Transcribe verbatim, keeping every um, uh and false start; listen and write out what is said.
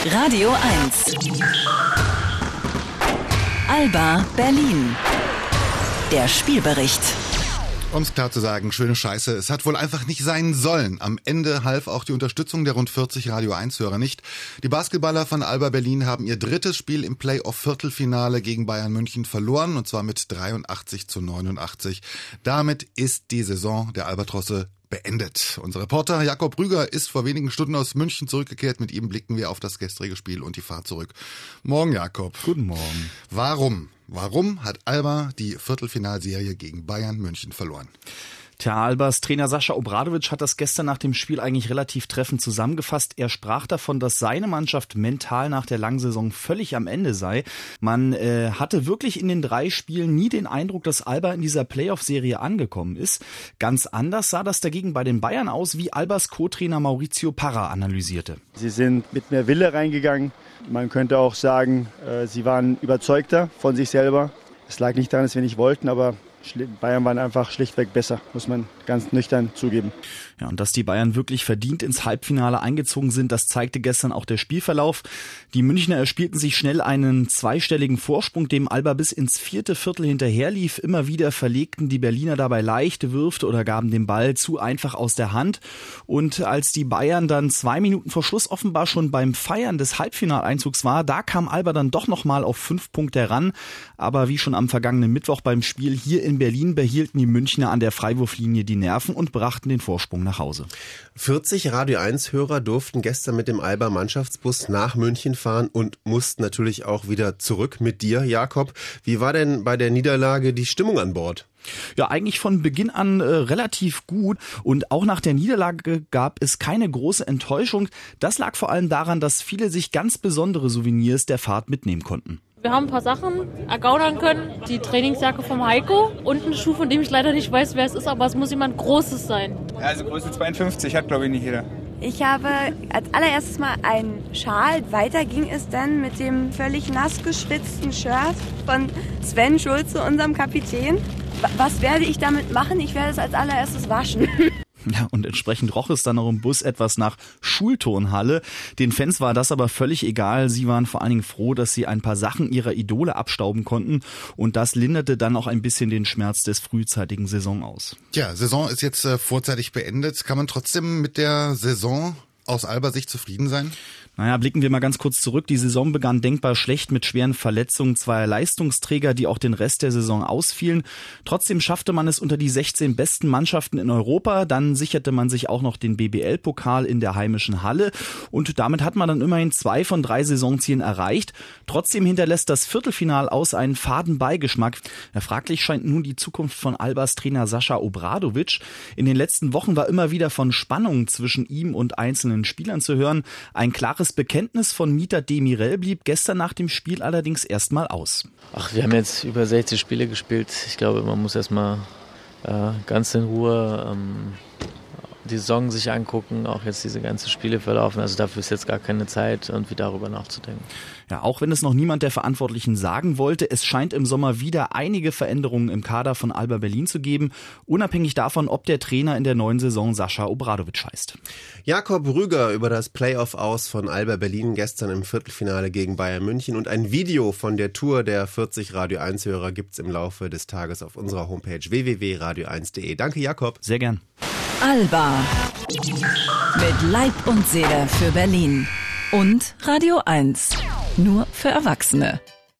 Radio eins. Alba Berlin. Der Spielbericht. Um es klar zu sagen, schöne Scheiße, es hat wohl einfach nicht sein sollen. Am Ende half auch die Unterstützung der rund vierzig Radio eins Hörer nicht. Die Basketballer von Alba Berlin haben ihr drittes Spiel im Playoff-Viertelfinale gegen Bayern München verloren, und zwar mit dreiundachtzig zu neunundachtzig. Damit ist die Saison der Albatrosse beendet. Unser Reporter Jakob Rüger ist vor wenigen Stunden aus München zurückgekehrt. Mit ihm blicken wir auf das gestrige Spiel und die Fahrt zurück. Morgen, Jakob. Guten Morgen. Warum? Warum hat Alba die Viertelfinalserie gegen Bayern München verloren? Tja, Albas Trainer Sascha Obradovic hat das gestern nach dem Spiel eigentlich relativ treffend zusammengefasst. Er sprach davon, dass seine Mannschaft mental nach der langen Saison völlig am Ende sei. Man äh, hatte wirklich in den drei Spielen nie den Eindruck, dass Alba in dieser Playoff-Serie angekommen ist. Ganz anders sah das dagegen bei den Bayern aus, wie Albas Co-Trainer Maurizio Parra analysierte. Sie sind mit mehr Wille reingegangen. Man könnte auch sagen, äh, sie waren überzeugter von sich selber. Es lag nicht daran, dass wir nicht wollten, aber Bayern waren einfach schlichtweg besser, muss man ganz nüchtern zugeben. Ja, und dass die Bayern wirklich verdient ins Halbfinale eingezogen sind, das zeigte gestern auch der Spielverlauf. Die Münchner erspielten sich schnell einen zweistelligen Vorsprung, dem Alba bis ins vierte Viertel hinterherlief. Immer wieder verlegten die Berliner dabei leichte Würfe oder gaben den Ball zu einfach aus der Hand. Und als die Bayern dann zwei Minuten vor Schluss offenbar schon beim Feiern des Halbfinaleinzugs war, da kam Alba dann doch nochmal auf fünf Punkte heran. Aber wie schon am vergangenen Mittwoch beim Spiel hier in Berlin behielten die Münchner an der Freiwurflinie die Nerven und brachten den Vorsprung nach Hause. vierzig Radio eins Hörer durften gestern mit dem Alba Mannschaftsbus nach München fahren und mussten natürlich auch wieder zurück mit dir, Jakob. Wie war denn bei der Niederlage die Stimmung an Bord? Ja, eigentlich von Beginn an äh, relativ gut, und auch nach der Niederlage gab es keine große Enttäuschung. Das lag vor allem daran, dass viele sich ganz besondere Souvenirs der Fahrt mitnehmen konnten. Wir haben ein paar Sachen ergaunern können. Die Trainingsjacke vom Heiko und einen Schuh, von dem ich leider nicht weiß, wer es ist, aber es muss jemand Großes sein. Ja, also Größe zweiundfünfzig hat, glaube ich, nicht jeder. Ich habe als allererstes mal einen Schal. Weiter ging es dann mit dem völlig nass geschwitzten Shirt von Sven Schulze, unserem Kapitän. Was werde ich damit machen? Ich werde es als allererstes waschen. Ja, und entsprechend roch es dann auch im Bus etwas nach Schulturnhalle. Den Fans war das aber völlig egal. Sie waren vor allen Dingen froh, dass sie ein paar Sachen ihrer Idole abstauben konnten. Und das linderte dann auch ein bisschen den Schmerz des frühzeitigen Saison aus. Tja, Saison ist jetzt äh, vorzeitig beendet. Kann man trotzdem mit der Saison aus Alba-Sicht zufrieden sein? Naja, blicken wir mal ganz kurz zurück. Die Saison begann denkbar schlecht mit schweren Verletzungen zweier Leistungsträger, die auch den Rest der Saison ausfielen. Trotzdem schaffte man es unter die sechzehn besten Mannschaften in Europa. Dann sicherte man sich auch noch den B B L-Pokal in der heimischen Halle. Und damit hat man dann immerhin zwei von drei Saisonzielen erreicht. Trotzdem hinterlässt das Viertelfinal aus einen faden Beigeschmack. Ja, fraglich scheint nun die Zukunft von Albas Trainer Sascha Obradovic. In den letzten Wochen war immer wieder von Spannungen zwischen ihm und einzelnen Spielern zu hören. Ein klares Das Bekenntnis von Mita Demirel blieb gestern nach dem Spiel allerdings erstmal aus. Ach, wir haben jetzt über sechzig Spiele gespielt. Ich glaube, man muss erstmal äh, ganz in Ruhe ähm, die Saison sich angucken, auch jetzt diese ganzen Spiele verlaufen. Also dafür ist jetzt gar keine Zeit, irgendwie darüber nachzudenken. Ja, auch wenn es noch niemand der Verantwortlichen sagen wollte, es scheint im Sommer wieder einige Veränderungen im Kader von Alba Berlin zu geben, unabhängig davon, ob der Trainer in der neuen Saison Sascha Obradovic heißt. Jakob Rüger über das Playoff-Aus von Alba Berlin gestern im Viertelfinale gegen Bayern München, und ein Video von der Tour der vierzig Radio eins Hörer gibt's im Laufe des Tages auf unserer Homepage w w w punkt radio eins punkt de. Danke, Jakob. Sehr gern. Alba. Mit Leib und Seele für Berlin. Und Radio eins. Nur für Erwachsene.